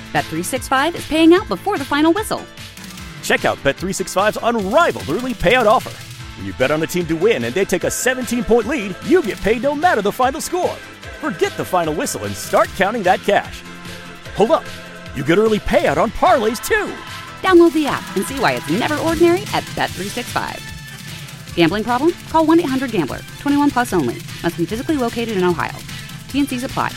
Bet365 is paying out before the final whistle. Check out Bet365's unrivaled early payout offer. When you bet on a team to win and they take a 17-point lead, you get paid no matter the final score. Forget the final whistle and start counting that cash. Hold up. You get early payout on parlays, too. Download the app and see why it's never ordinary at Bet365. Gambling problem? Call 1-800-GAMBLER. 21 plus only. Must be physically located in Ohio. T&Cs apply.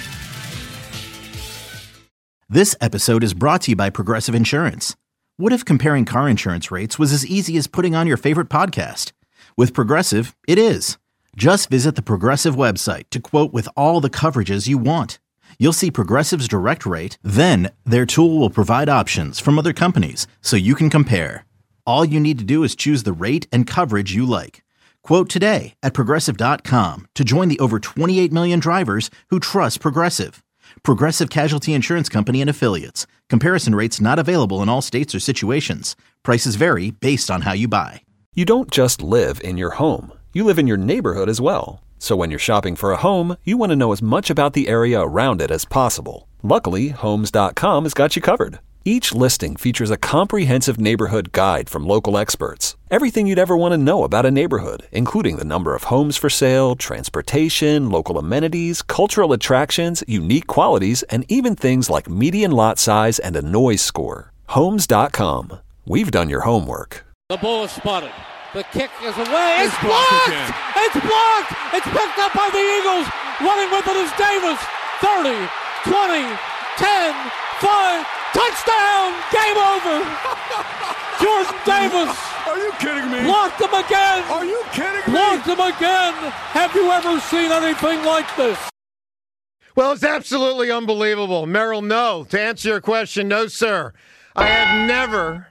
This episode is brought to you by Progressive Insurance. What if comparing car insurance rates was as easy as putting on your favorite podcast? With Progressive, it is. Just visit the Progressive website to quote with all the coverages you want. You'll see Progressive's direct rate, then their tool will provide options from other companies so you can compare. All you need to do is choose the rate and coverage you like. Quote today at Progressive.com to join the over 28 million drivers who trust Progressive. Progressive Casualty Insurance Company and Affiliates. Comparison rates not available in all states or situations. Prices vary based on how you buy. You don't just live in your home. You live in your neighborhood as well. So when you're shopping for a home, you want to know as much about the area around it as possible. Luckily, Homes.com has got you covered. Each listing features a comprehensive neighborhood guide from local experts. Everything you'd ever want to know about a neighborhood, including the number of homes for sale, transportation, local amenities, cultural attractions, unique qualities, and even things like median lot size and a noise score. Homes.com. We've done your homework. The ball is spotted. The kick is away. It's blocked! It's blocked! It's picked up by the Eagles. Running with it is Davis. 30, 20, 10, 5. Touchdown! Game over! Jordan Davis! Are you kidding me? Blocked him again! Are you kidding me? Blocked him again! Have you ever seen anything like this? Well, it's absolutely unbelievable. Merrill, no. To answer your question, no, sir. I have never,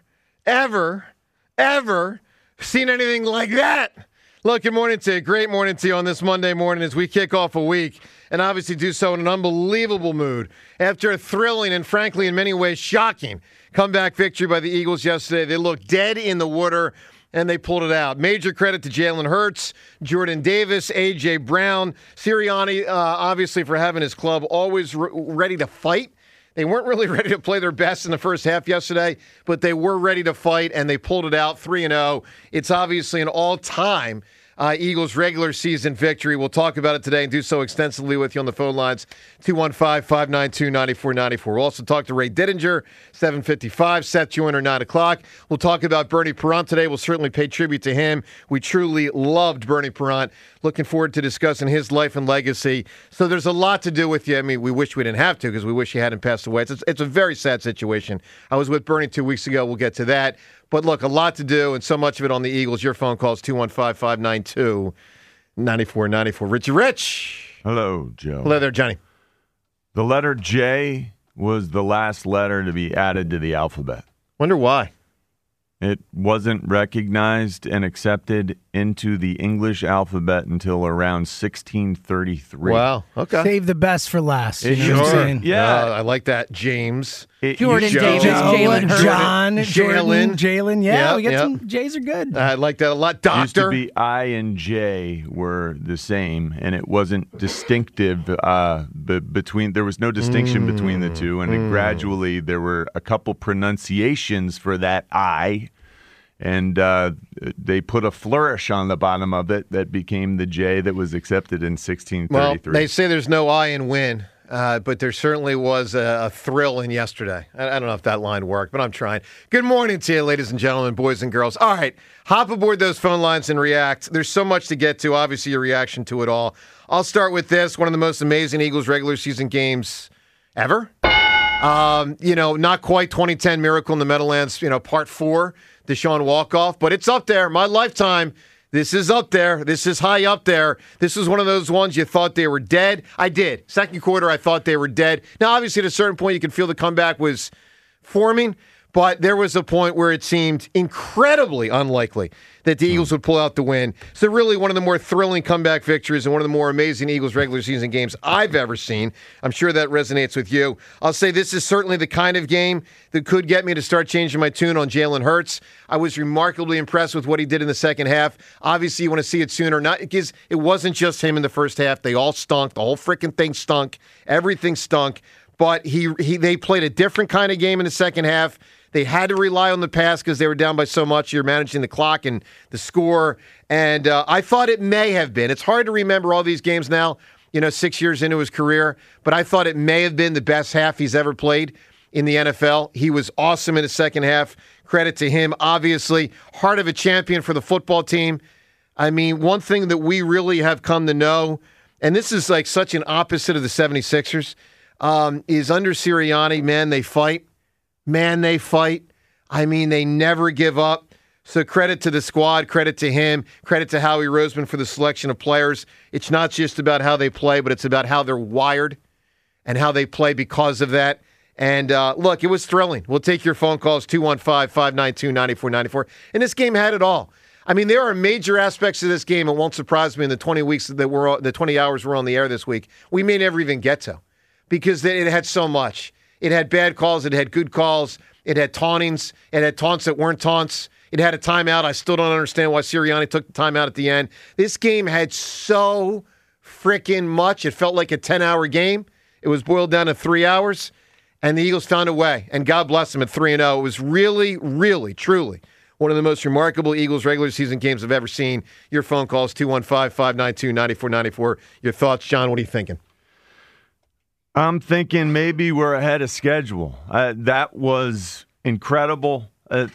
ever seen anything like that. Look, good morning to you. Great morning to you on this Monday morning as we kick off a week, and obviously do so in an unbelievable mood after a thrilling and, frankly, in many ways, shocking comeback victory by the Eagles yesterday. They looked dead in the water, and they pulled it out. Major credit to Jalen Hurts, Jordan Davis, A.J. Brown, Sirianni, obviously, for having his club always ready to fight. They weren't really ready to play their best in the first half yesterday, but they were ready to fight, and they pulled it out 3-0. It's obviously an all-time Eagles regular season victory. We'll talk about it today and do so extensively with you on the phone lines, 215-592-9494. We'll also talk to Ray Dittinger, 7:55. Seth Joyner, 9 o'clock. We'll talk about Bernie Parent today. We'll certainly pay tribute to him. We truly loved Bernie Parent. Looking forward to discussing his life and legacy. So there's a lot to do with you. I mean, we wish we didn't have to because we wish he hadn't passed away. It's a very sad situation. I was with Bernie 2 weeks ago. We'll get to that. But look, a lot to do, and so much of it on the Eagles. Your phone calls 215-592-9494. Richie Rich. Hello, Joe. Hello there, Johnny. The letter J was the last letter to be added to the alphabet. Wonder why. It wasn't recognized and accepted into the English alphabet until around 1633. Wow. Okay. Save the best for last. It You know what I'm sure- saying? Yeah. I like that. James. Jordan Davis, Jalen Hurts, John, Jordan, Jalen. Yeah, Yep, we got yep. some J's are good. I like that a lot. Used to Doctor. be I and J were the same, and it wasn't distinctive between. There was no distinction between the two, and then gradually there were a couple pronunciations for that I, and they put a flourish on the bottom of it that became the J that was accepted in 1633. Well, they say there's no I in win. But there certainly was a thrill in yesterday. I don't know if that line worked, but I'm trying. Good morning to you, ladies and gentlemen, boys and girls. All right, hop aboard those phone lines and react. There's so much to get to, obviously, your reaction to it all. I'll start with this, one of the most amazing Eagles regular season games ever. Not quite 2010 Miracle in the Meadowlands, part 4, Deshaun Walkoff, but it's up there. My lifetime. This is up there. This is high up there. This is one of those ones you thought they were dead. I did. Second quarter, I thought they were dead. Now, obviously, at a certain point, you could feel the comeback was forming, but there was a point where it seemed incredibly unlikely that the Eagles would pull out the win. So really one of the more thrilling comeback victories and one of the more amazing Eagles regular season games I've ever seen. I'm sure that resonates with you. I'll say this is certainly the kind of game that could get me to start changing my tune on Jalen Hurts. I was remarkably impressed with what he did in the second half. Obviously, you want to see it sooner. Not because it wasn't just him in the first half. They all stunk. The whole freaking thing stunk. Everything stunk. but they played a different kind of game in the second half. They had to rely on the pass because they were down by so much. You're managing the clock and the score. And I thought it may have been. It's hard to remember all these games now, 6 years into his career. But I thought it may have been the best half he's ever played in the NFL. He was awesome in the second half. Credit to him. Obviously, heart of a champion for the football team. I mean, one thing that we really have come to know, and this is like such an opposite of the 76ers, is under Sirianni, man, they fight. I mean, they never give up. So credit to the squad, credit to him, credit to Howie Roseman for the selection of players. It's not just about how they play, but it's about how they're wired and how they play because of that. And look, it was thrilling. We'll take your phone calls, 215-592-9494. And this game had it all. I mean, there are major aspects of this game. It won't surprise me in the 20 hours we're on the air this week, we may never even get to, because it had so much. It had bad calls. It had good calls. It had tauntings. It had taunts that weren't taunts. It had a timeout. I still don't understand why Sirianni took the timeout at the end. This game had so freaking much. It felt like a 10-hour game. It was boiled down to 3 hours, and the Eagles found a way. And God bless them at 3-0. It was really, really, truly one of the most remarkable Eagles regular season games I've ever seen. Your phone calls, 215-592-9494. Your thoughts, John? What are you thinking? I'm thinking maybe we're ahead of schedule. That was incredible.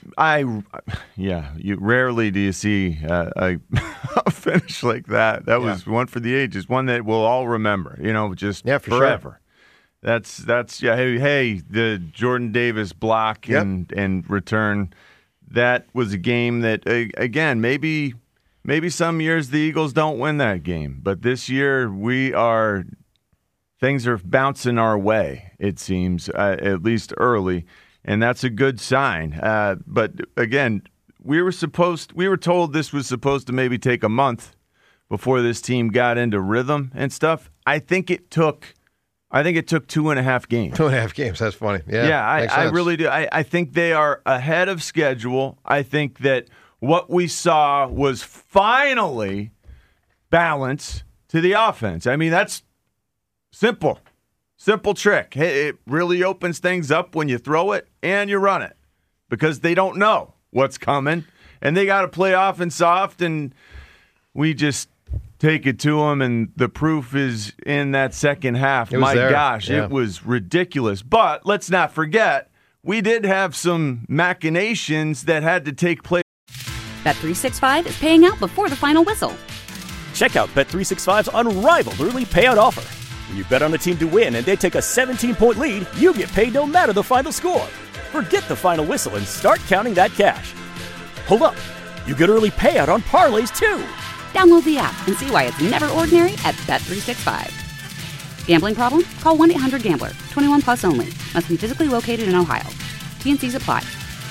Rarely do you see a finish like that. That was one for the ages, one that we'll all remember. Just forever. Sure. That's Hey, the Jordan Davis block and return. That was a game that again maybe some years the Eagles don't win that game, but this year things are bouncing our way, it seems, at least early, and that's a good sign. But again, we were told this was supposed to maybe take a month before this team got into rhythm and stuff. I think it took 2.5 games. 2.5 games. That's funny. Yeah, I really do. I think they are ahead of schedule. I think that what we saw was finally balance to the offense. I mean, that's simple trick. It really opens things up when you throw it and you run it, because they don't know what's coming, and they got to play off and soft, and we just take it to them, and the proof is in that second half. My gosh, it was ridiculous. But let's not forget, we did have some machinations that had to take place. Bet365 is paying out before the final whistle. Check out Bet365's unrivaled early payout offer. When you bet on a team to win and they take a 17-point lead, you get paid no matter the final score. Forget the final whistle and start counting that cash. Hold up. You get early payout on parlays, too. Download the app and see why it's never ordinary at Bet365. Gambling problem? Call 1-800-GAMBLER. 21 plus only. Must be physically located in Ohio. T&Cs apply.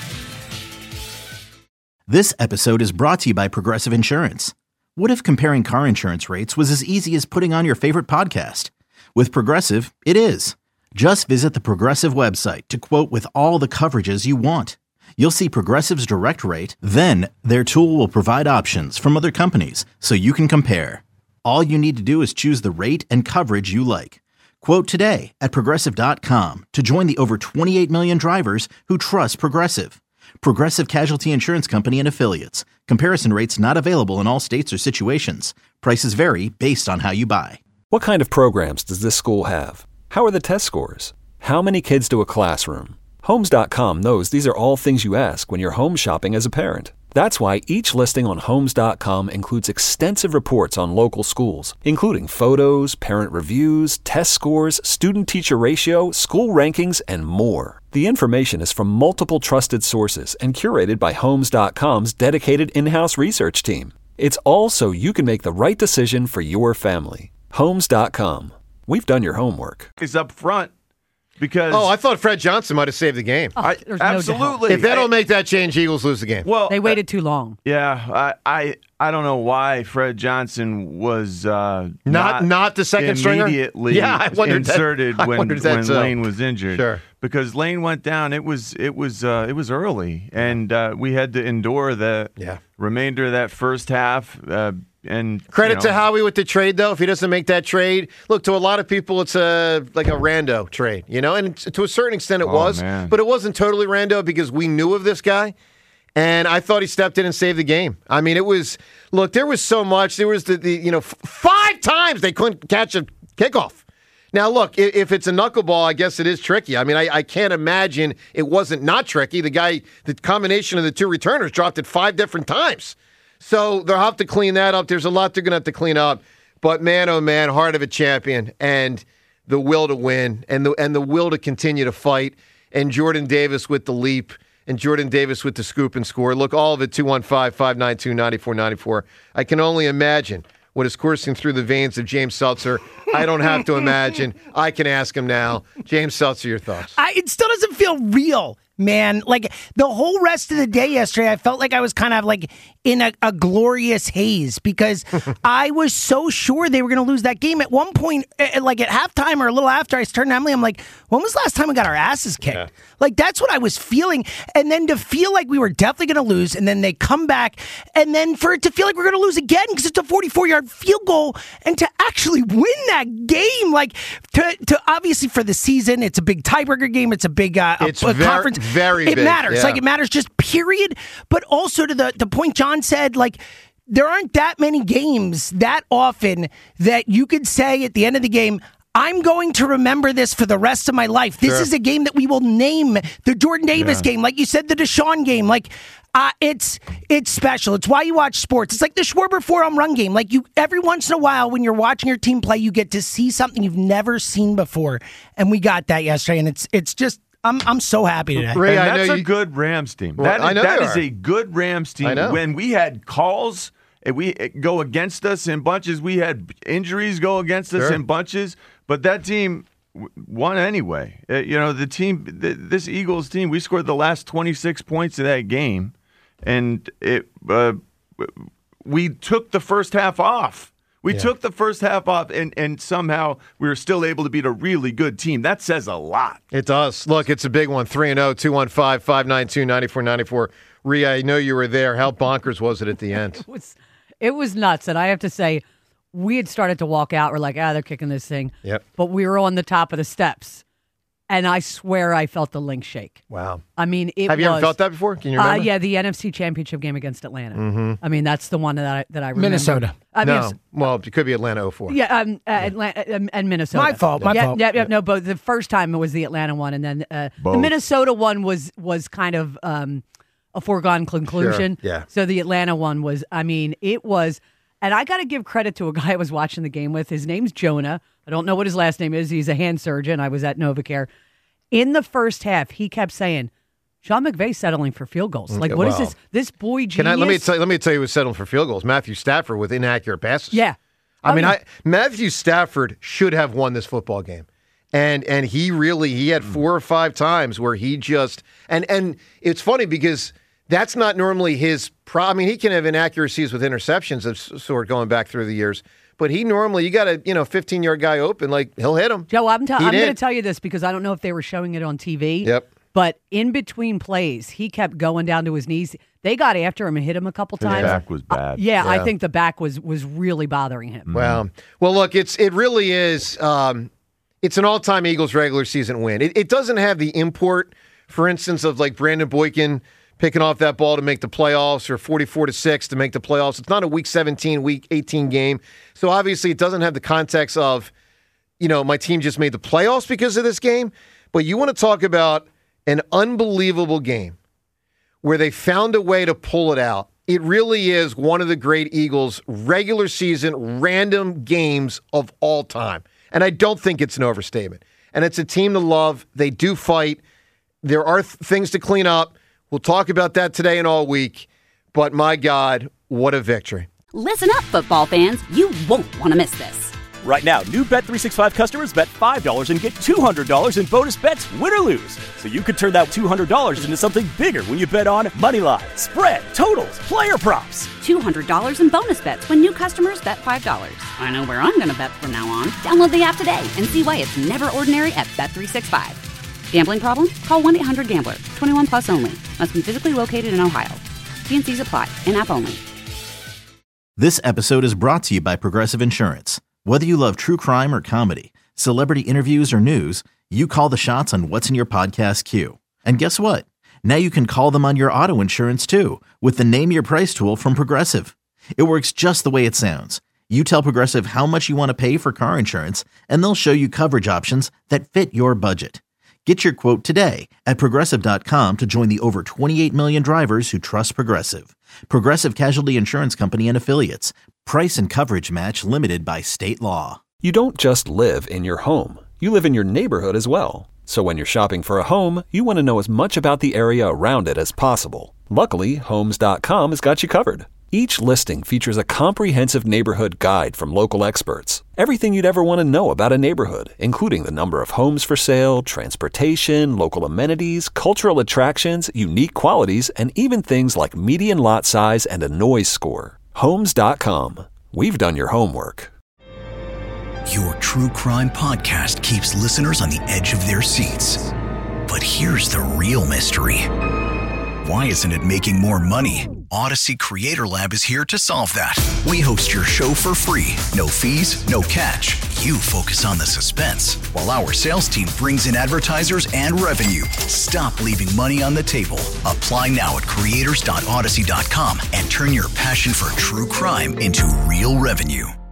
This episode is brought to you by Progressive Insurance. What if comparing car insurance rates was as easy as putting on your favorite podcast? With Progressive, it is. Just visit the Progressive website to quote with all the coverages you want. You'll see Progressive's direct rate, then their tool will provide options from other companies so you can compare. All you need to do is choose the rate and coverage you like. Quote today at Progressive.com to join the over 28 million drivers who trust Progressive. Progressive Casualty Insurance Company and Affiliates. Comparison rates not available in all states or situations. Prices vary based on how you buy. What kind of programs does this school have? How are the test scores? How many kids do a classroom? Homes.com knows these are all things you ask when you're home shopping as a parent. That's why each listing on Homes.com includes extensive reports on local schools, including photos, parent reviews, test scores, student-teacher ratio, school rankings, and more. The information is from multiple trusted sources and curated by Homes.com's dedicated in-house research team. It's all so you can make the right decision for your family. Homes.com. We've done your homework. Is up front. Because I thought Fred Johnson might have saved the game. There's absolutely. No if they don't make that change, Eagles lose the game. Well, they waited too long. Yeah, I don't know why Fred Johnson was not the second stringer immediately inserted when Lane was injured. Sure. Because Lane went down. It was early, and we had to endure the remainder of that first half. And credit to Howie with the trade, though. If he doesn't make that trade, look, to a lot of people, it's like a rando trade, and to a certain extent it was, man. but it wasn't totally rando because we knew of this guy, and I thought he stepped in and saved the game. I mean, there was so much. There was the 5 times they couldn't catch a kickoff. Now, look, if it's a knuckleball, I guess it is tricky. I mean, I can't imagine it wasn't not tricky. The combination of the two returners dropped it 5 different times. So they'll have to clean that up. There's a lot they're going to have to clean up. But man, oh man, heart of a champion and the will to win and the will to continue to fight. And Jordan Davis with the leap and Jordan Davis with the scoop and score. Look, all of it, 215-592-9494. I can only imagine what is coursing through the veins of James Seltzer. I don't have to imagine. I can ask him now. James Seltzer, your thoughts? It still doesn't feel real, man. Like, the whole rest of the day yesterday, I felt like I was kind of like in a glorious haze because I was so sure they were going to lose that game. At one point, like at halftime or a little after, I turned to Emily, I'm like, when was the last time we got our asses kicked? Yeah. Like, that's what I was feeling. And then to feel like we were definitely going to lose, and then they come back, and then for it to feel like we're going to lose again because it's a 44-yard field goal, and to actually win that game, like, to obviously for the season, it's a big tiebreaker game, it's a big conference. Very big. It matters. Yeah. Like, it matters just period. But also to the point John said, like, there aren't that many games that often that you could say at the end of the game, I'm going to remember this for the rest of my life. This is a game that we will name the Jordan Davis game. Like you said, the Deshaun game. Like, it's special. It's why you watch sports. It's like the Schwarber 4-home run game. Like, every once in a while when you're watching your team play, you get to see something you've never seen before. And we got that yesterday. And it's just, I'm so happy today. Ray, and that's a good Rams team. Well, that is a good Rams team. I know. When we had calls, we go against us in bunches. We had injuries go against us in bunches. But that team won anyway. The team, this Eagles team, we scored the last 26 points of that game. And we took the first half off. We took the first half off, and somehow we were still able to beat a really good team. That says a lot. It does. Look, it's a big one. 3-0, 215-592-9494. Rhea, I know you were there. How bonkers was it at the end? It was nuts, and I have to say, we had started to walk out. We're like, they're kicking this thing. Yep. But we were on the top of the steps, and I swear I felt the link shake. Wow. I mean, Have you ever felt that before? Can you remember? Yeah, the NFC Championship game against Atlanta. Mm-hmm. I mean, that's the one that I remember. Minnesota. Well, it could be Atlanta 04. Yeah, Atlanta and Minnesota. My fault. Yeah, no, but the first time it was the Atlanta one, and then the Minnesota one was kind of a foregone conclusion. Sure. Yeah. So the Atlanta one was, I mean, it was, and I got to give credit to a guy I was watching the game with. His name's Jonah. I don't know what his last name is. He's a hand surgeon. I was at NovaCare. In the first half, he kept saying, Sean McVay's settling for field goals. Like, what is this? This boy genius? Let me tell you who's settling for field goals. Matthew Stafford with inaccurate passes. Yeah. Matthew Stafford should have won this football game. And he had 4 or 5 times where he just and it's funny because that's not normally his problem. I mean, he can have inaccuracies with interceptions of sort going back through the years. But he normally, you got a 15-yard guy open, like he'll hit him. Joe, I'm going to tell you this because I don't know if they were showing it on TV. Yep. But in between plays, he kept going down to his knees. They got after him and hit him a couple times. His back was bad. I think the back was really bothering him. Well, look, it really is. It's an all-time Eagles regular season win. It doesn't have the import, for instance, of like Brandon Boykin picking off that ball to make the playoffs or 44-6 to make the playoffs. It's not a Week 17, Week 18 game. So obviously it doesn't have the context of, my team just made the playoffs because of this game. But you want to talk about an unbelievable game where they found a way to pull it out. It really is one of the great Eagles regular season random games of all time. And I don't think it's an overstatement. And it's a team to love. They do fight. There are things to clean up. We'll talk about that today and all week. But my God, what a victory. Listen up, football fans. You won't want to miss this. Right now, new Bet365 customers bet $5 and get $200 in bonus bets, win or lose. So you could turn that $200 into something bigger when you bet on money line, spread, totals, player props. $200 in bonus bets when new customers bet $5. I know where I'm going to bet from now on. Download the app today and see why it's never ordinary at Bet365. Gambling problem? Call 1-800-GAMBLER. 21 plus only. Must be physically located in Ohio. T&Cs apply. In-app only. This episode is brought to you by Progressive Insurance. Whether you love true crime or comedy, celebrity interviews or news, you call the shots on what's in your podcast queue. And guess what? Now you can call them on your auto insurance too with the Name Your Price tool from Progressive. It works just the way it sounds. You tell Progressive how much you want to pay for car insurance, and they'll show you coverage options that fit your budget. Get your quote today at Progressive.com to join the over 28 million drivers who trust Progressive. Progressive Casualty Insurance Company and Affiliates. Price and coverage match limited by state law. You don't just live in your home. You live in your neighborhood as well. So when you're shopping for a home, you want to know as much about the area around it as possible. Luckily, Homes.com has got you covered. Each listing features a comprehensive neighborhood guide from local experts. Everything you'd ever want to know about a neighborhood, including the number of homes for sale, transportation, local amenities, cultural attractions, unique qualities, and even things like median lot size and a noise score. Homes.com. We've done your homework. Your true crime podcast keeps listeners on the edge of their seats. But here's the real mystery. Why isn't it making more money? Odyssey Creator Lab is here to solve that. We host your show for free. No fees, no catch. You focus on the suspense, while our sales team brings in advertisers and revenue. Stop leaving money on the table. Apply now at creators.odyssey.com and turn your passion for true crime into real revenue.